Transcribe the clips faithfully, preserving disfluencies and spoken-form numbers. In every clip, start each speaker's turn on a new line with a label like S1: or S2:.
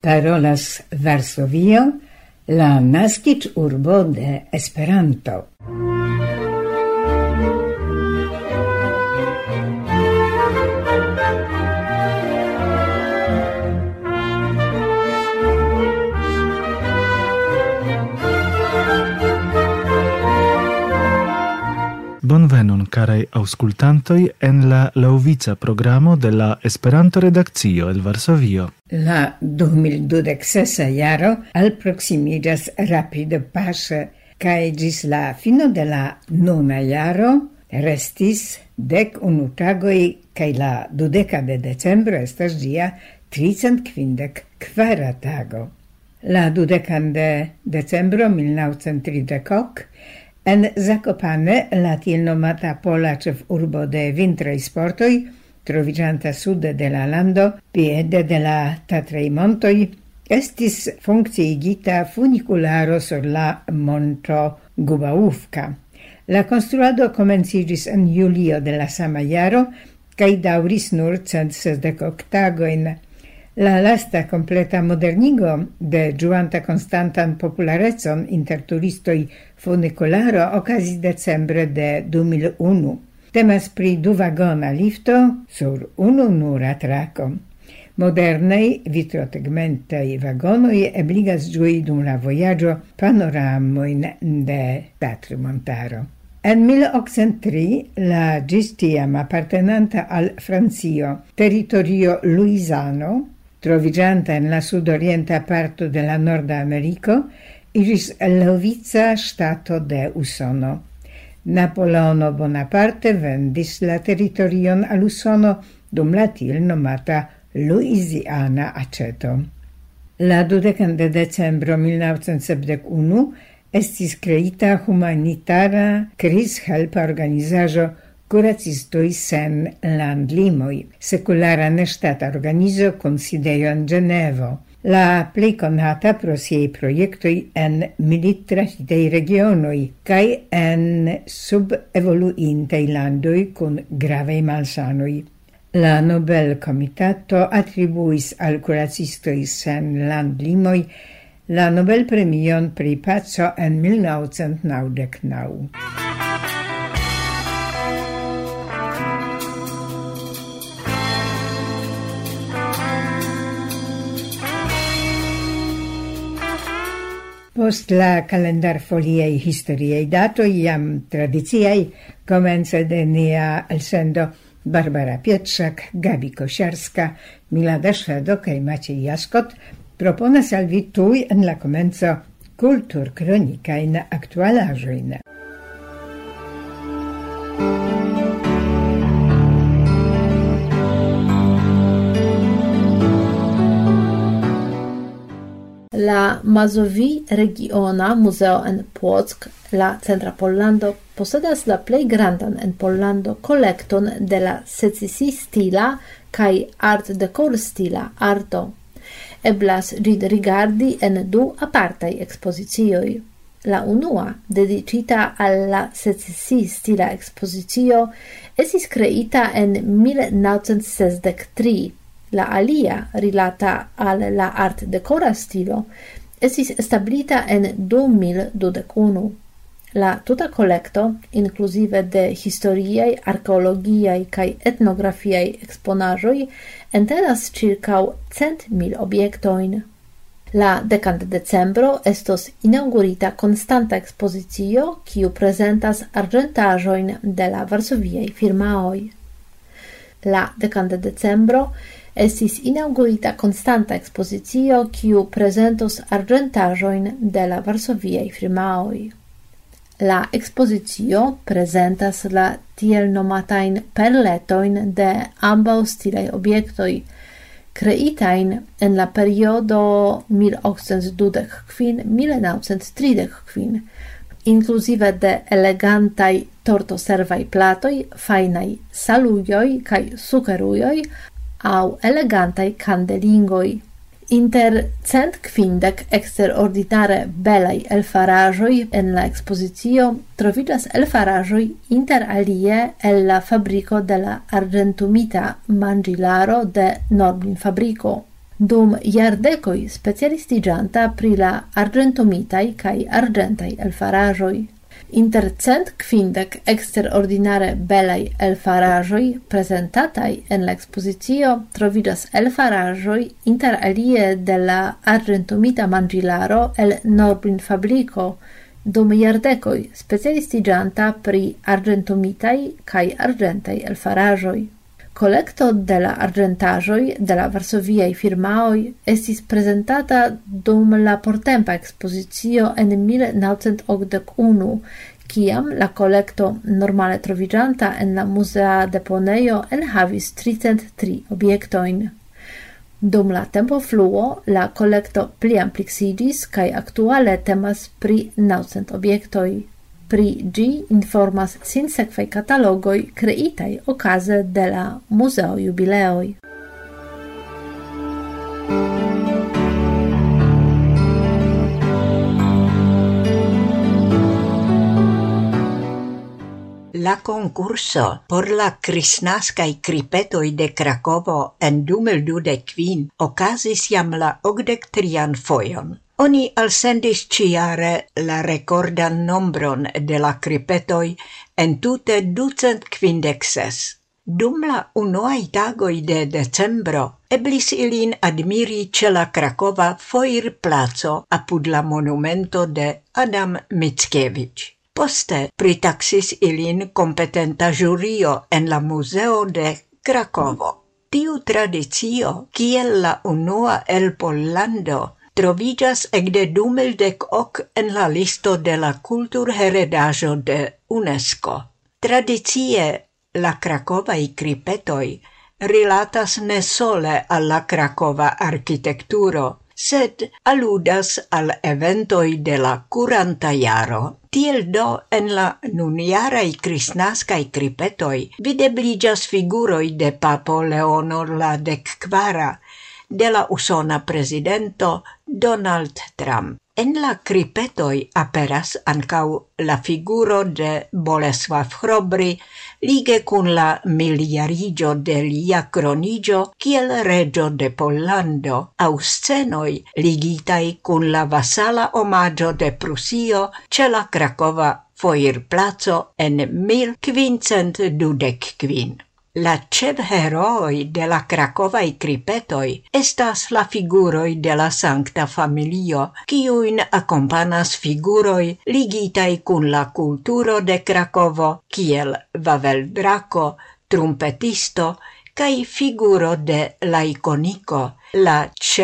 S1: Parolas Varsovio, la naskiĝurbo de Esperanto.
S2: Bonvenon, carai auscultantoi, en la laŭvica programo de la Esperanto-redakcio el Varsovio.
S1: La du mil dudek sesa jaro alproksimiĝas rapide paŝe, kaj ĝis la fino de la nuna jaro restis dek unu tagoj, kaj la dudeka de decembro estas ĝia tricent kvindek kvara tago. La dudekan de decembro mil naŭcent tridek ok en Zakopane, la tiel nomata pola ĉefurbo de vintraj sportoj, troviĝanta sude de la lando, piede de la Tatraj montoj, estis funkciigita funikularo sur la monto Gubaŭvka. La konstruado komenciĝis en julio de la sama jaro kaj daŭris nur cent sesdek ok tagojn. La lasta completa modernigo de ĝuanta konstantan popularecon inter turistoj funikularo okazis decembre de du mil unu. Temas pri duvagona lifto sur unu nura trako. Modernaj vitrotegmentaj vagonoj ebligas ĝui dum la vojaĝo panoramojn de Tatrmontaro. En mil okcent tri la ĝis tiam apartenanta al Francio teritorio Luizano, troviĝanta en la sudorienta parto de la Norda Ameriko, iĝis levica ŝtato de Usono. Napoleono Bonaparte vendis la teritorion al Usono dum la tiel nomata Luiziana aĉeto. La dudekan de decembro mil naŭcent sepdek unu estis kreita humanitara krizhelpa organizaĵo Kuracistoj sen landlimoj, sekulara neŝtata organizo kun sidejo en Ĝenevo. La plej konata pro siaj projektoj en milittrafitaj regionoj kaj en subevoluintaj landoj kun gravaj malsanoj. La Nobel-komitato atribuis al kuracistoj sen landlimoj la Nobel-premion pri paco en mil naŭcent naŭdek naŭ. Post la kalendarfoliaj historiaj datoj jam tradiciaj, komence de nia elsendo Barbara Pietrzak, Gabi Kosiarska, Milada Szwedo kaj Maciej Jaskot proponas al vi tuj en la komenco kulturkronikajn aktualaĵojn.
S3: La Mazovi regiona muzeo en Płock, la centra Pollando, posedas la plej grandan en Pollando kolekton de la secesistila kaj art-dekor-stila arto. Eblas ĝin rigardi en du apartaj ekspozicioj. La unua, dediĉita al la secesistila ekspozicio, estis kreita en mil naŭcent sesdek tri. La alia, rilata al la art-dekora stilo, estis establita en du mil dudek unu. La tuta kolekto, inkluzive de historiaj, arkeologiaj kaj etnografiaj eksponaĵoj, entenas ĉirkaŭ cent mil objektojn. La dekan de decembro estos inaŭgurita konstanta ekspozicio, kiu prezentas arĝentaĵojn de la varsoviaj firmaoj. La dekan de decembro estis inaugurita konstanta ekspozicio, kiu prezentos arĝentaĵojn de la varsoviaj firmaoj. La ekspozicio prezentas la tiel nomatajn perletojn de ambaŭ stilaj objektoj, kreitajn en la periodo mil okcent dudek kvin - mil naŭcent tridek kvin, inkluzive de elegantaj tortoservaj platoj, fajnaj salujoj kaj sukerujoj, au elegantai candelingoi. Inter cent kvindek eksterordinare belaj elfaraĵoj en la ekspozicio troviĝas elfaraĵoj inter alie el la fabriko de la arĝentumita manĝilaro de Norblin fabriko. dum jardecoi specialistigianta pri la argentomitai kai argentai elfarajoi. Inter cent quindec extraordinare belai elfarajoi presentatai en la expositio trovidas elfarajoi inter alie de la argentomita mangilaro el Norbin fabrico, dum jardecoi specialistigianta pri argentomitai kai argentai elfarajoi. Collecto de la argentajoi de la varsoviai firmaoi estis presentata dum la portempa expositio en mil naŭcent okdek unu, kiam la collecto normale troviĝanta en la muzea deponejo enhavis tricent tri objektojn. Dum la tempo fluo la collecto pliampliksiĝis kaj aktuale temas pri naŭcent objektoj. Pri gi informas sinsekvaj katalogoj kreitaj okaze de la muzeo jubileoj.
S4: La concurso por la kristnaskaj kripetoj de Krakovo en du mil dudek kvin okazis jam la okdek trian fojon. Oni alsendis ciare la rekordan nombron de la kripetoj en tute ducent kvindek ses. Dum la unuaj tagoj de decembro eblis ilin admiri ĉe la Krakova foirplaco apud la monumento de Adam Mickiewicz. Poste pritaxis ilin kompetenta ĵurio en la Muzeo de Krakovo. Tiu tradicio, kiel la unua el Pollando, troviĝas ekde du mil dek ok en la listo de la kulturheredaĵo de UNESCO. Tradicie la krakovaj kripetoj rilatas ne sole al la krakova arkitekturo, sed aludas al eventoj de la kuranta jaro. Tiel do en la nunjaraj kristnaskaj kripetoj videbliĝas figuroj de papo Leono la dekkvara, de la usona presidento Donald Trump. En la kripetoj aperas ankaŭ la figuro de Boleslav Hrobry lige kun la miljariĝo de lia kroniĝo kiel reĝo de Pollando aŭ scenoj ligitaj kun la vasala omaĝo de Prusio ĉe la Krakova foirplaco en mil kvincent dudek kvin. La ĉefherooj de la krakovaj kripetoj estas la figuroj de la Sankta Familio, kiujn akompanas figuroj ligitaj kun la kulturo de Krakovo, kiel Vaveldrako, trumpetisto, kaj figuro de la ikoniko, la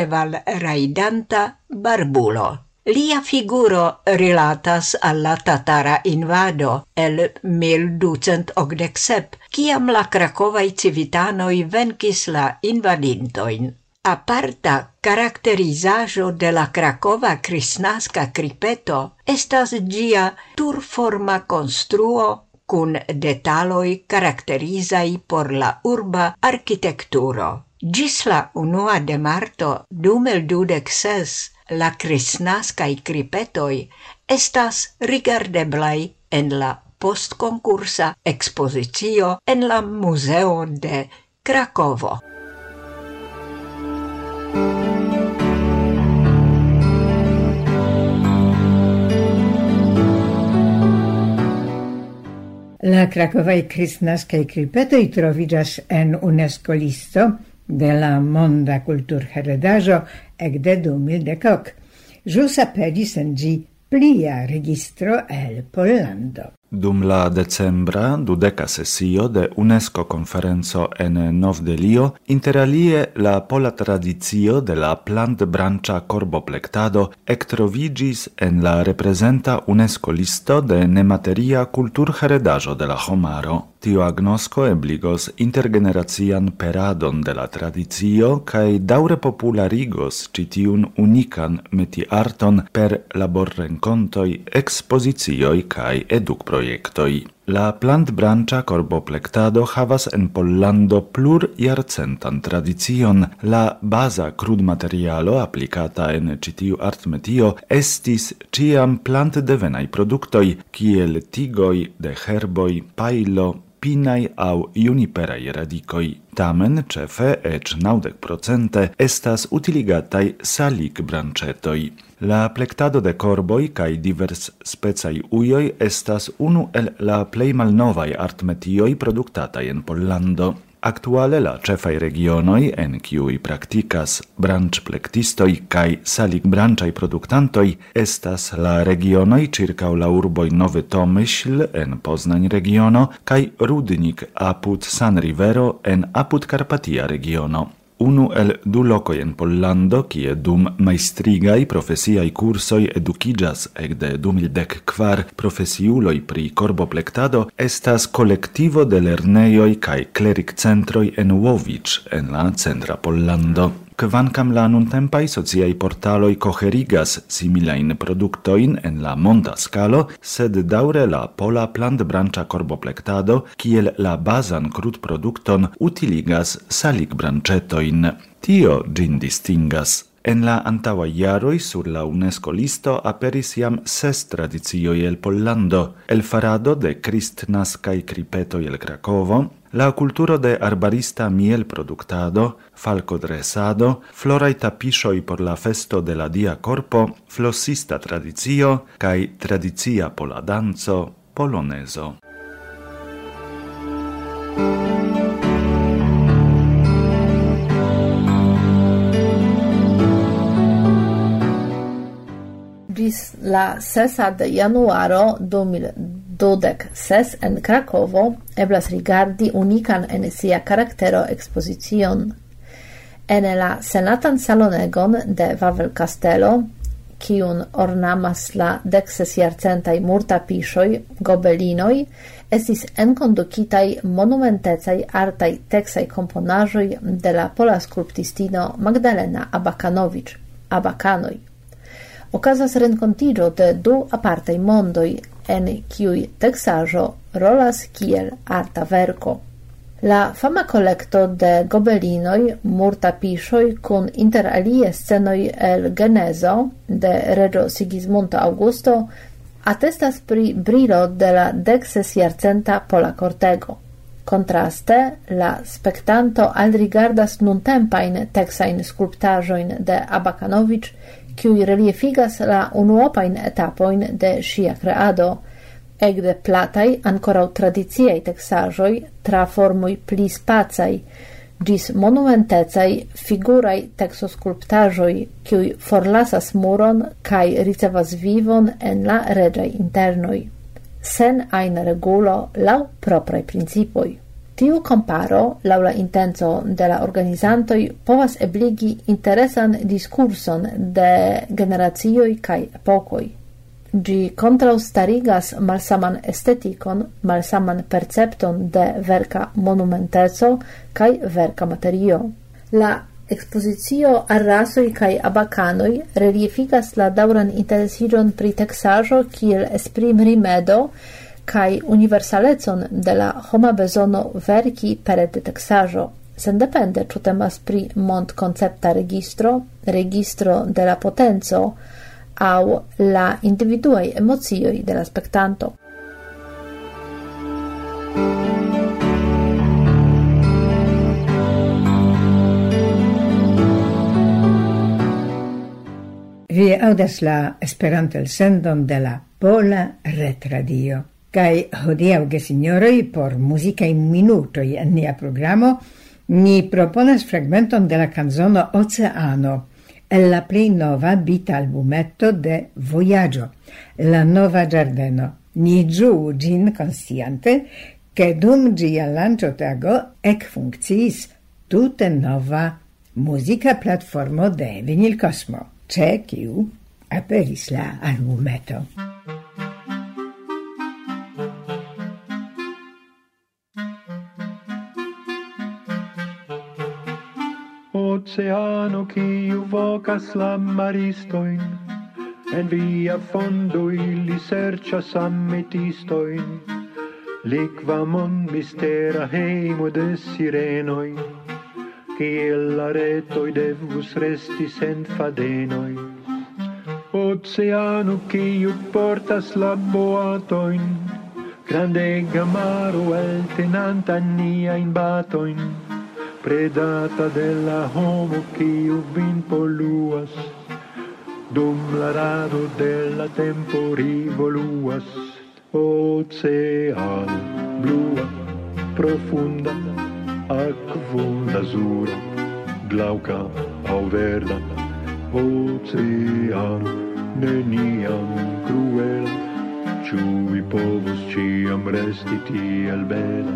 S4: ĉevalrajdanta barbulo. Lia figuro rilatas alla tatara invado el mil ducent okdek sep, kiam la krakovaj civitanoj venkis la invadintojn. Aparta karakterizaĵo de la krakova kristnaska kripeto estas ĝia turforma konstruo kun detaloj karakterizaj por la urba arkitekturo. Ĝis la unua de marto du mil dudek ses la kristnaskaj kripetoj estas rigardeblaj en la postkonkursa ekspozicio en la Muzeo de Krakovo.
S1: La krakovaj kristnaskaj kripetoj troviĝas en UNESCO listo de la monda kulturheredaĵo ekde du mil dek ok. Ĵus aperis en ĝi plia registro el Pollando.
S2: Dum la decembra dudeka sesio de UNESCO conferenzo en Novdelio, interalie la pola tradicio de la plant-branĉa korboplektado ektroviĝis en la reprezenta UNESCO listo de nemateria kulturheredaĵo de la homaro. Tio agnosko ebligos intergeneracian peradon de la tradicio kaj daŭre popularigos ĉi tiun unikan metiarton per laborrenkontoj, ekspozicioj kaj edukprojektoj. La plant-branĉa korboplektado havas en Pollando plur jarcentan tradicion. La baza krudmaterialo aplikata en ĉi tiu artmetio estis ĉiam plant-devenaj produktoj, kiel tigoj de herboj, pajlo, pinaj au juniperai radicoi. Tamen, cefe, ec naudec procente, estas utiligatai salic brancetoi. La plectado de corboi cae divers specai ujoi estas unu el la plei malnovai artmetioi productatai en Pollando. Actuale la cefai regionoi, en ciui practicas branch plectistoi cae salic branchai productantoi, estas la regionoi circa la urboi Nowy Tomyśl en Poznań regiono, cae Rudnik apud San Rivero en apud Carpatia regiono. Unu el du locoi en Pollando, kie dum maistrigai profesiai cursoi educigas ecde du mil dec kvar profesiuloi pri corboplectado, estas collectivo de lerneioi cae cleric centroi en Łowicz, en la centra Pollando. Kvankam la nuntempai sociai portaloi coherigas similain produktoin en la monda scalo, sed daure la pola plant-brancha corboplectado, kiel la bazan crud-produkton, utiligas salic-branchetoin. Tio gin distingas. En la antaua jaroi sur la UNESCO listo aperis jam ses tradicioi el Pollando, el farado de kristnascai cripetoi el Krakovo, la culturo de arbarista miel productado, falcodresado, florai tapiŝoj por la festo de la dia corpo, flossista tradicio, kaj tradicia pola danco, polonezo.
S3: Gis la sesa de januaro du mil dudek ses en Krakovo eblas rigardi unikan en sia karaktero ekspozicion. En la senatan salonegon de Wawel Castello, kiun ornamas la dekses jarcentaj murtapiŝoj, gobelinoj, estis enkondukitaj monumentecaj artaj tekstaj komponaĵoj de la pola skulptistino Magdalena Abakanowicz, Abakanoj. Okazas renkontiĝo de du apartaj mondoj, en kiuj teksaĵo rolas kiel arta verko. La fama kolekto de gobelinoj, murtapiŝoj kun inter alie scenoj el Genezo de reĝo Sigismundo Augusto atestas pri brilo de la deksesjarcenta pola kortego. Kontraste, la spektanto alrigardas nuntempajn teksajn skulptaĵojn de Abakanowicz, kiuj reliefigas la unuopajn etapojn de ŝia kreado, ekde plataj ankoraŭ tradiciaj teksaĵoj tra formoj pli spacaj ĝis monumentecaj figuraj teksoskulptaĵoj, kiuj forlasas muron kaj ricevas vivon en la reĝaj internoj, sen ajna regulo laŭ propraj principoj. Tiu comparo, laŭ la intenco de la organizantoj, povas ebligi interesan diskurson de generacioj kaj epokoj. Ĝi kontraŭstarigas malsaman estetikon, malsaman percepton de verka monumenteco kaj verka materio. La ekspozicio Arrasoj kaj Abakanoj reliefigas la daŭran interesiĝon pri teksaĵo kiel esprim-rimedo kaj universalecon de la homa bezono verki pere de teksaĵo, sendepende ĉu temas pri mondkoncepta registro, registro de la potenco aŭ la individuaj emocioj de la spektanto.
S1: Vi audas la Esperanto-elsendon de la Pola Retradio. Kai hodiaŭ gesignoroj por muzikaj minutoj en nia programo ni proponas fragmenton de la canzono Oceano el la plej nova bit-albumeto de Vojaĝo, La Nova Ĝardeno. Ni ĝuu ĝin konsciante, ke dum ĝia lanĉotago ekfunkciis tute nova muzika platformo de Vinilkosmo, ĉe kiu aperis la albumeto.
S5: Oceano kiu vocas la maristoin, en via fondo ili serĉas ametistoin, liqua mond mistera heimo de sirenoi, kiel la retoi devus resti sen fadenoi. Oceano kiu portas la boatoin, grande gamaro el tenanta nia in batoin, predata della homo quiu vin poluas, dum la rado della tempo rivoluas, oceano blua, profunda, aquum lazura, glauca au verda, oceano neniam cruela, ciui povus ciam resti tiel bela.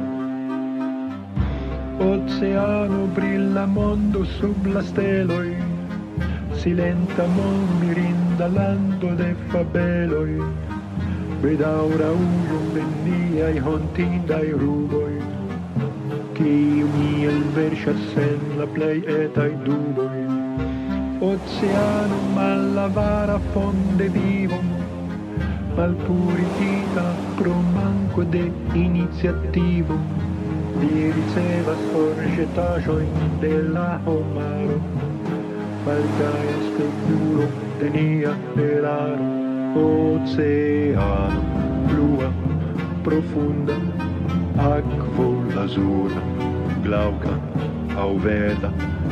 S5: Oceano brilla mondo sub la steloi, silenta mon mirinda lando de fabeloi, bedaura uium veniai hontindai ruboi, quiu miel versas sen la plei etai duboi. Oceano mallavara fonde vivum, malpuritina pro manco de iniziativum, li ricevas forgetajoin de la homaro, malgaia sculpturum de nia eraro. Oceano blua, profunda, aquo lazura, glauca au verda,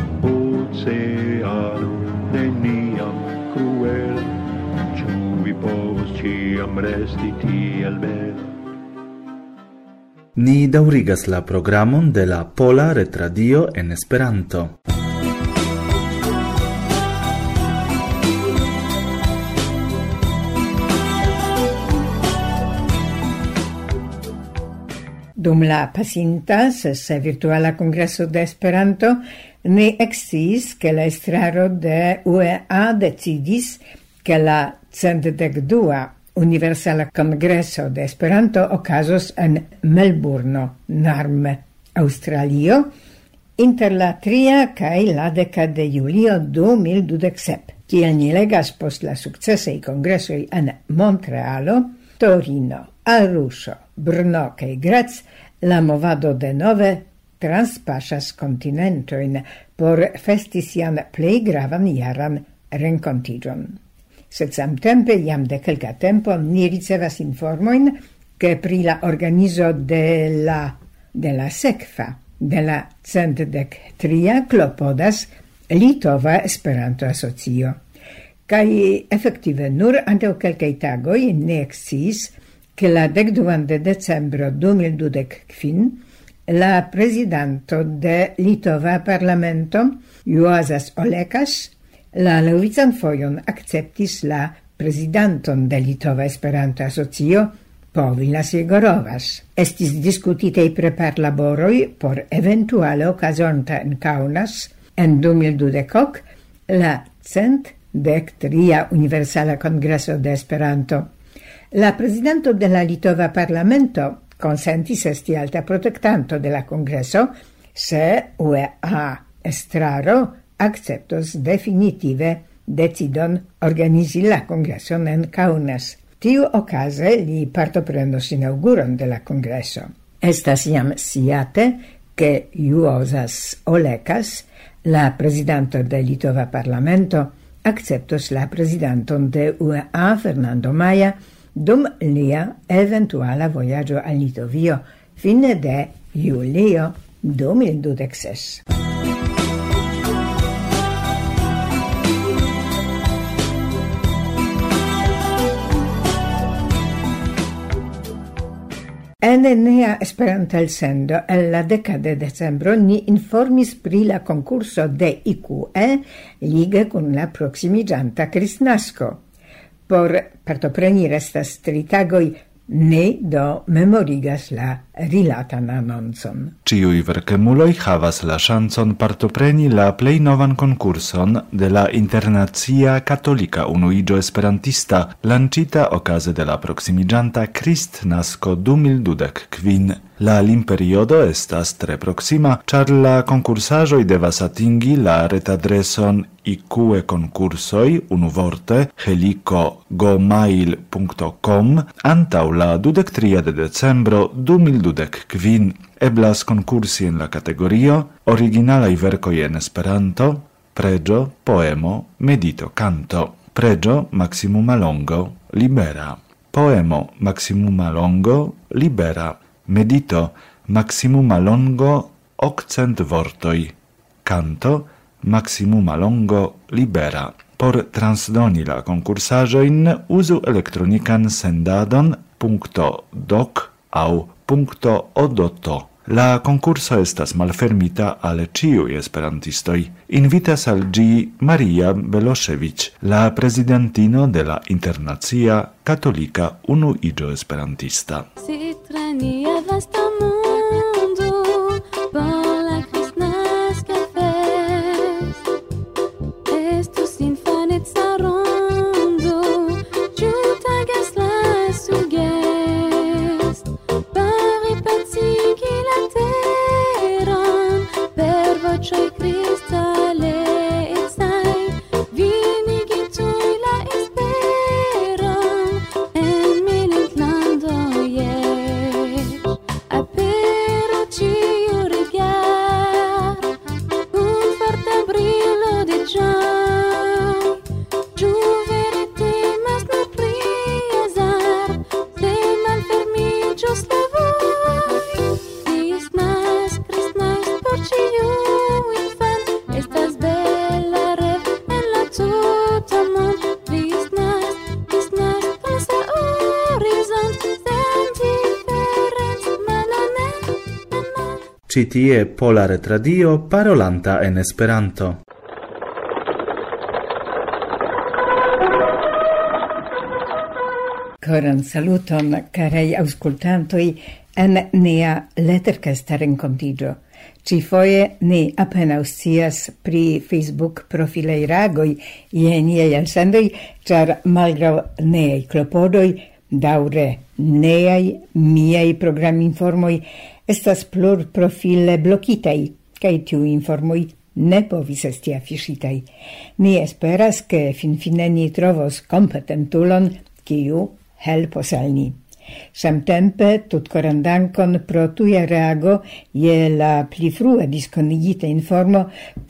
S5: oceano neniam cruela, ciui povus ciam resti tiel bela.
S2: Ni daŭrigas la programon de la Pola Retradio en Esperanto.
S1: Dum la pasinta sesa virtuala congresso de Esperanto, ne exis che la estraro de U E A decidis che la centdek-dua Universala Congresso de Esperanto okazos en Melbourne, Narm, Australio, inter la tria kaj la deka de julio du mil dudek sep. Kiel ni legas post la sukcesaj kongresoj en Montrealo, Torino, Arusho, Brno kaj Graz, la movado de nove transpasas continentojn por festi sian plej gravan jaran renkontiĝon. Sed samtempe jam de kelka tempo ni ricevas informojn ke pri la organizo de la de la sekva de la centdek tria klopodas Litova Esperanto Asocio. Kaj efektive nur antaŭ kelkaj tagoj ne eksciis ke la dekduan de decembro du mil dudek kvin la prezidanto de Litova Parlamento Juozas Olekas la levican fojon akceptis la prezidanton de Litova Esperanto Asocio Povilas Jegorovas. Estis diskutitej preparlaboroj por eventuale okazonta en Kaunas en du mil dudek ok la cent dek tria Universala Kongreso de Esperanto. La prezidanto de la Litova Parlamento consentis esti alta protektanto de la Kongreso se U E A estraro acceptos definitive decidon organizi la Kongreson en Kaunas. Tiu okaze li partoprenos inauguron de la Kongreso. Estas jam sciate che Juozas Olekas, la prezidanto de Litova Parlamento, acceptos la prezidanton de U E A Fernando Maia dum lia eventuala vojaĝo al Litovio fine de julio du mil dudek ses. En nia Esperanto-elsendo el la deka de decembro ni informis pri la concurso de I Q E lige kun la proksimiĝanta Kristnasko. Por partopreni restas tri tagoj, ne do memorigas la rilatan anoncon.
S2: Ciui verkemuloj havas la ŝancon partopreni la plej novan konkurson de la Internacia Katolika Unuiĝo Esperantista, lancita okaze de la proksimiĝanta Kristnasko du mil dudek kvin. La limperiodo estas tre proksima, ĉar la konkursaĵoj devas atingi la retadreson ique konkursoj unuvorte heliko gomail punkto com antaŭ la dudek tria de decembro du mil dudek kvin. Eblas konkursi en la kategorio originalaj verkoj en Esperanto, preĝo, poemo, medito, kanto. Preĝo maksimuma longo libera. Poemo maximuma longo libera. Medito maximuma longo okcent vortoi. Canto maximuma longo libera. Por transdoni la concursajoin uzu elektronikan sendadon .doc au .odoto. La concurso estas malfermita al ciui esperantistoi. Invitas al gi Maria Belošević, la presidentino de la Internacia Katolika Unuigio Esperantista.
S6: Si trania vasta mundo por la kristnaska fest, estus infaneca rondo, ciu tagas la sugest, pari pacigi la teron, per vocioi cristallezai, vinigi tui la esperon, en milent lando yes, apero ciu rigar, un forte brillo di gioia, giù verite mas no priazar, se malfermigios la voi, Christmas, Christmas por ciu infan, estas bella rev en la tuta mond, Christmas, Christmas pasa horizont, sen difference malanen, aman.
S2: Ci tie Pola Retradio parolanta en Esperanto.
S1: Coran saluton, carei auscultantoi, en nia lettercasta rencontigio. Ci foie ni apenaus scias pri Facebook profilei ragoi ie niei elsendoi, char malgrau neei clopodoi, daure neei, miei program informoi, estas plur profile blocitei, cae tiu informoi ne povis esti affischitei. Ni esperas che fin fine ni trovos competentulon, kiu helpos al ni. Samtempe tutkoran dankon pro tuja reago je la pli frue diskonigita informo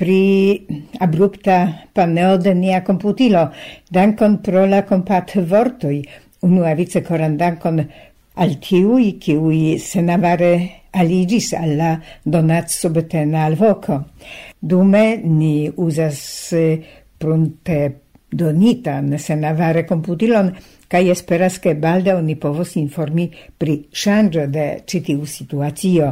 S1: pri abrupta paneo de nia computilo. Dankon pro la kompat vortoi. Unuavice koran dankon al tiui, kiui senavare aligis alla donat subtena al voco. Dume ni usas prunte donitan senavare computilon, kai esperas che balda oni povos informi pri ŝanĝo de ĉi tiu situacio.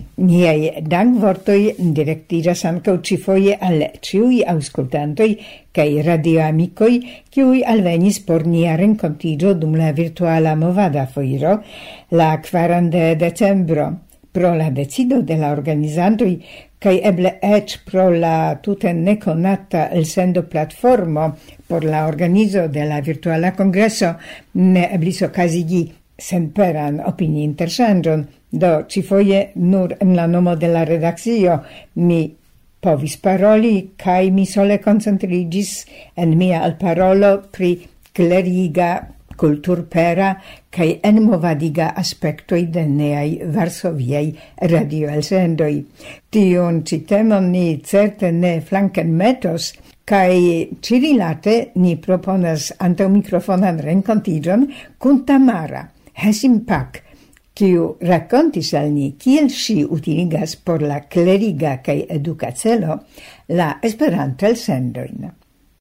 S1: Niaj dankvortoj direktiĝas ankaŭ ĉifoje al ĉiuj aŭskultantoj kaj radioamikoj, kiuj alvenis por nia renkontiĝo dum la virtuala movada foiro la kvaran de decembro. Pro la decido de la organizantoj kaj eble eĉ pro la tute nekonata elsendo platformo por la organizo de la virtuala kongreso ne eblis okazigi senperan opini interŝanĝon, do ĉifoje nur en la nomo de la redakcio mi povis paroli kaj mi sole koncentriĝis en mia alparolo pri kleriga kulturpera kaj enmovadiga aspektoj de neaj varsoviaj radioelsendoj. Tiun ĉi temon ni certe ne flankenmetos, kaj ĉirilate ni proponas antaŭmikrofonan renkontiĝon kun Tamara Hesimpak, kiu rakontis al ni kiel ŝi utiligas por la kleriga kaj eduka celo la Esperanto-elsendojn.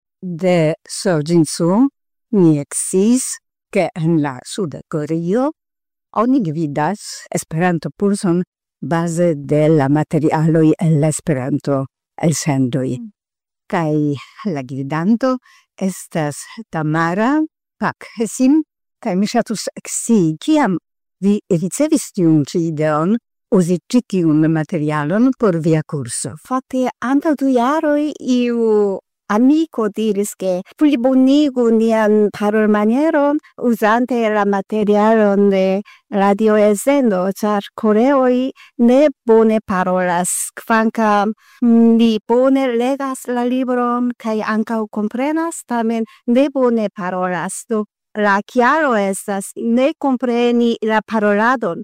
S7: De Sorĝinsu ni eksciis che en la Suda Koreio oni gvidas Esperanto-pulson base de la materialoj el Esperanto elsendoj. Kaj la gvidanto estas Tamara Pak Hesim, kaj mi ŝatus ekscii, kiam vi ricevis tiun ĉi ideon uzi ĉi tiun materialon por via kurso. Fakte antaŭ du jaroj iu amico diris che plibonigu nian parolmanieron usante la materialon de radioelsendo, char koreoj ne bone parolas, kvankam ni bone legas la libron kaj ankaŭ komprenas, tamen ne bone parolas. Do la kialo estas ne kompreni la paroladon.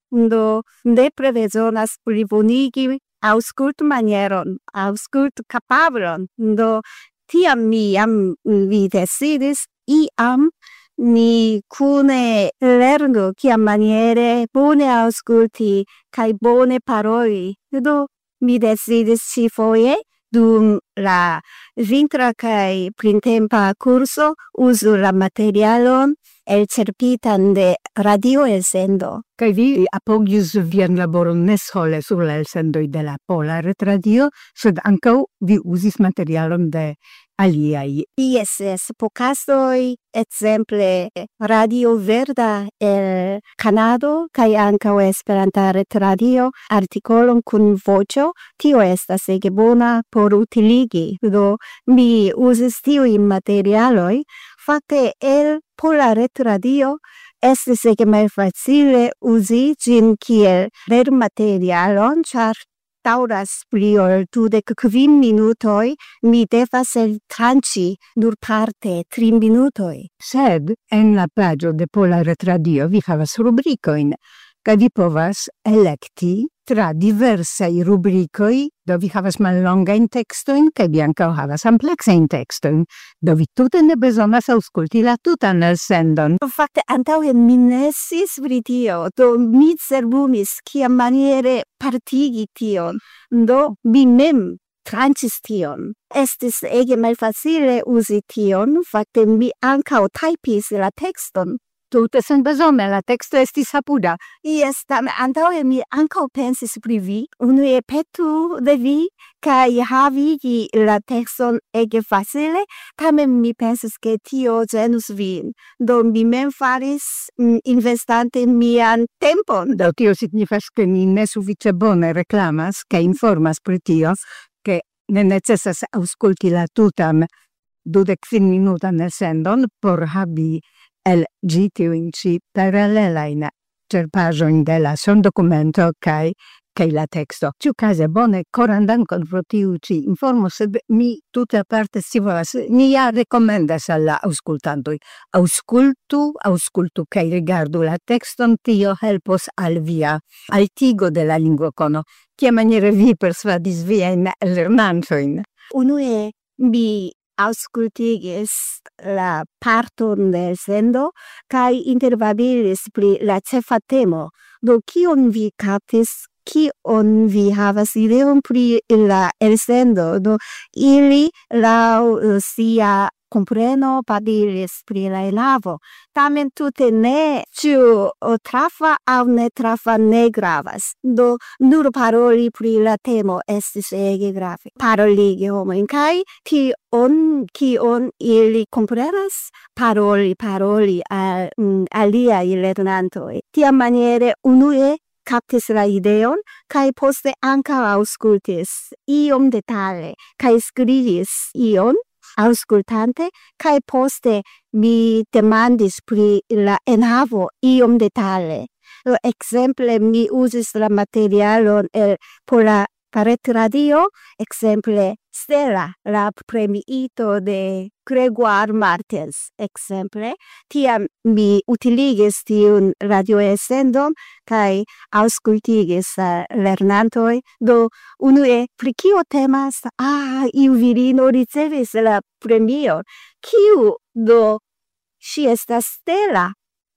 S7: Do ne prebezonas plibonigi aŭskult manieron, aŭskult kapablon. Do tiam mi jam vi decidis iam ni cune lernu kiam maniere bone aŭskulti kaj bone paroli. Do mi decidis ĉi-foje dum la vintra kaj printempa kurso uzu la materialon elĉerpitan de radio-elsendo. Kaj vi apogis vian laboron ne sole sur la elsendoj de la Pola Retradio, sed ankaŭ vi uzis materialon de aliaj. Yes, yes, pokazoj, ekzemple Radio Verda el Kanado kaj ankaŭ Esperanta Retradio artikolon kun voĉo, tio estas ege bona por utiligi. Do mi uzis tiujn materialoj. Fakte el Pola Retradio estis ege malfacile uzi ĝin kiel lernmaterialon, ĉar daŭras pli ol dudek kvin minutoj, mi devas eltranĉi nur parte tri minutoj. Sed en la paĝo de Pola Retradio vi havas rubrikojn, kaj vi povas elekti tra diversaj rubrikoj, do vi havas mallongajn tekstojn, kaj vi ankaŭ havas ampleksajn tekstojn, do vi tute ne bezonas aŭskulti la tutan elsendon. Fakte antaŭe mi ne sciis pri tio, do mi cerbumis kiamaniere partigi tion, do mi mem tranĉis tion. Estis ege malfacile uzi tion, fakte mi ankaŭ tajpis la tekston. Tute senbezone, la teksto estis apuda. Yes, tamen antaŭe mi ankaŭ pensis pri vi, unue petu de vi, kaj havigi la tekston ege facile, tamen mi pensis ke tio ĝenus vin. Do mi mem faris mm, investante mian tempon. Do tio signifas ke mi ne sufiĉe bone reklamas kaj informas pri tio, ke ne necesas aŭskulti la tutan dudek kvin minutan elsendon por havi el ĝi tiujn ĉi paralelajn ĉerpaĵojn de la sondokumento kaj kaj la teksto. Ĉiukaze bone, koran dankon pro tiu ĉi informo, sed mi tute aparte scivolas, ni ja rekomendas al la aŭskultantoj. Aŭskultu, aŭskultu kaj rigardu la tekston, tio helpos al via altigo de la lingvokono. Kiamaniere vi persvadis viajn lernantojn? Unue mi auscultigis la parton del sendo kaj interbabilis pri la ĉefa temo. Do kion vi kaptis, kion vi havas ideon pri la elsendo? Do ili laŭ sia compreno padilis pri la enavo. Tamen tute ne, ĉu trafa aŭ ne trafa ne gravas. Do nur paroli pri la temo estis ege grave. Paroligi homojn kaj tion, kion ili komprenas, paroli, paroli al mm, aliaj lernantoj. Tiamaniere unue kaptis la ideon, kaj poste ankaŭ aŭskultis iom detale, kaj skribis ion aŭskultante, kaj poste mi demandis pri la enhavo iom detale. Do, ekzemple mi uzis la materialon el Pola Retradio, ekzemple Stella, la premiito de Gregoire Martens, ekzemple. Tiam mi utiligis tiun radioelsendon kaj aŭskultigis uh, lernantoj. Do unue pri kio temas? Ah, iu virino ricevis la premion. Kiu do ŝi estas Stella?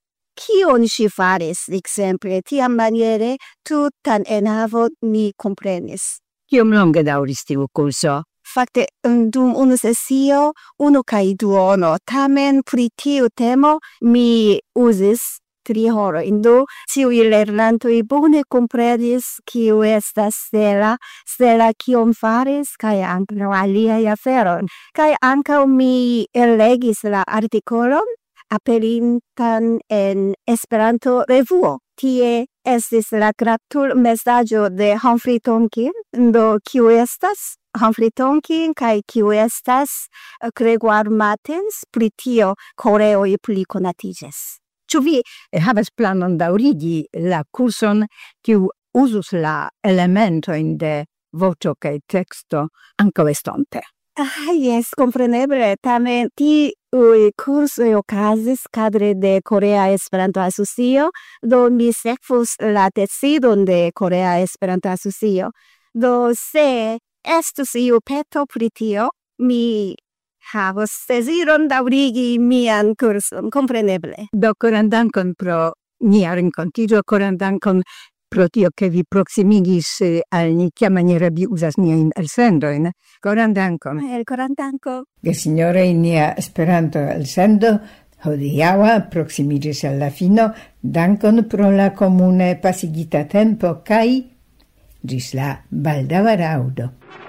S7: Kion ŝi faris, ekzemple, tiamaniere tutan enhavon mi komprenis. Kiom longe daŭris tiu kurso? Fakte, dum unu sesio, unu kaj duono, tamen pri tiu temo mi uzis tri horojn. Do ĉiuj lernantoj bone komprenis kiu estas Stella, Stella kion faris, kaj ankaŭ aliaj aferoj. Kaj ankaŭ mi ellegis la artikolon aperintan en Esperanto revuo. Tie estis la gratul mesaĝo de Humphrey Tonkin, do kiu estas Humphrey Tonkin kaj kiu estas Gregoire Martens, pri tio koreoj pli konatiĝas. Ĉu vi havas planon daŭrigi la kurson kiu uzus la elementojn de voĉo kaj teksto ankaŭ estonte? Ah, yes, compreneble, tamen tiuj kursoj okazis kadre de Korea Esperanto Asocio, do mi sekvus la decidon de Korea Esperanto Asocio. Do se estus iu peto pri tio, mi
S8: havos desiron daŭrigi mian kurson, kompreneble.
S7: Do koran dankon pro nia renkontiĝo, koran dankon pro tio che vi proximigis eh, al ni kiamaniere vi uzas niajn elsendojn. Koran dankon.
S8: El koran danko.
S1: Gesignore, nia Esperanto elsendo hodiaŭa proximigis al la fino. Dankon pro la komune pasigita tempo kaj ĝis la baldaŭa raŭdo.